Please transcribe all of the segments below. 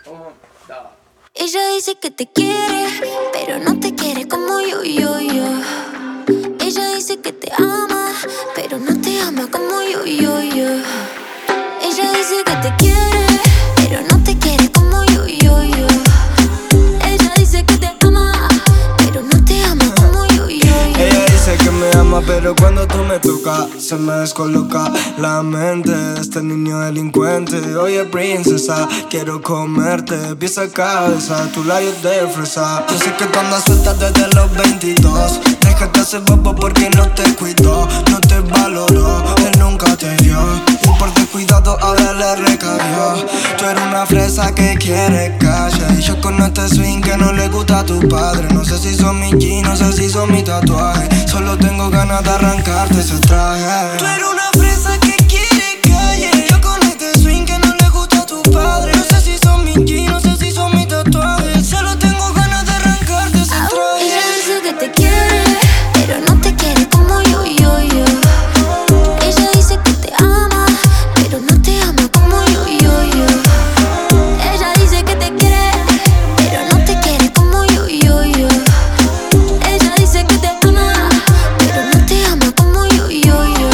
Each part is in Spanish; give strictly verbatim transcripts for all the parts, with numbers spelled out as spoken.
Ella dice que te quiere, pero no te quiere como yo, yo, yo. Ella dice que te ama, pero no te ama como yo, yo, yo. Ella dice que te quiere, pero no te quiere como yo, yo, yo. Ella dice que te ama, pero no te ama como yo, yo, yo. Ella dice que me ama, pero cuando tú me tocas se me descoloca la mente de este niño delincuente. Oye princesa, quiero comerte pieza a cabeza, tu labios de fresa. Yo sé que tú andas suelta desde los veintidós. Déjate hacer bobo porque no te cuidó, no te valoró, él nunca te vio y por descuidado ahora le recayó. Tú eres una fresa que quiere calle y yo con este swing que no le gusta a tu padre. No sé si son mis jeans, no sé si son mis tatuajes, solo tengo ganas de arrancarte ese traje. Tú eres una fresa que quiere calle, yo con este swing que no le gusta a tu padre. No sé si son mis jeans, no sé si son mis tatuajes, solo tengo ganas de arrancarte ese traje. Ella dice que te quiere, pero no te quiere como yo, yo, yo. Ella dice que te ama, pero no te ama como yo, yo, yo. Ella dice que te quiere, pero no te quiere como yo, yo, yo. Ella dice que te ama, pero no te ama como yo, yo, yo.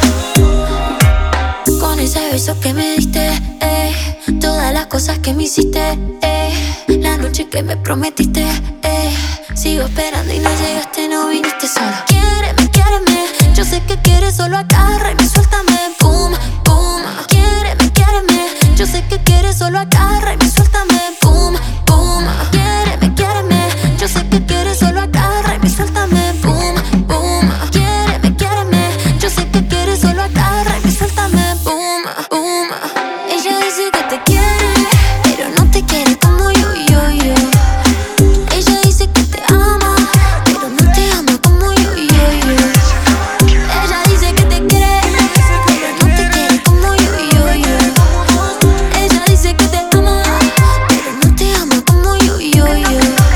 Con ese beso que me diste, eh, todas las cosas que me hiciste, eh, la noche que me prometiste, eh, sigo esperando y no llegaste, no viniste sola. Quiéreme, quiéreme, yo sé que quieres, solo agárrame, suéltame, boom, boom. Quiéreme, quiéreme, yo sé que quieres, solo agárrame, suéltame, boom, boom. Quiéreme, quiéreme, yo sé que quieres, solo agárrame, suéltame, boom, boom. Quiéreme, quiéreme, yo sé que quieres, solo agárrame, suéltame, boom, boom. Ella dice que te quiere, pero no te quiere como yo, yo, yo. Ella dice que te ama, pero no te ama como yo, yo, yo. Ella dice que te quiere, pero no te quiere como yo, yo, yo. Ella dice que te ama, pero no te ama como yo, yo, yo.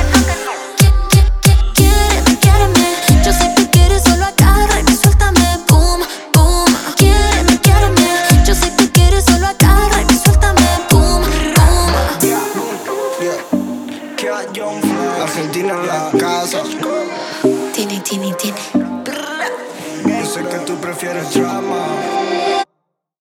Quiéreme, quiéreme, yo sé que quieres, solo agárrame, suéltame, boom, boom. Quiéreme, quiéreme, yo sé que quieres, solo agárrame, suéltame, boom, boom. Argentina en la casa. Tiene, tiene, tiene. Yo sé que tú prefieres drama.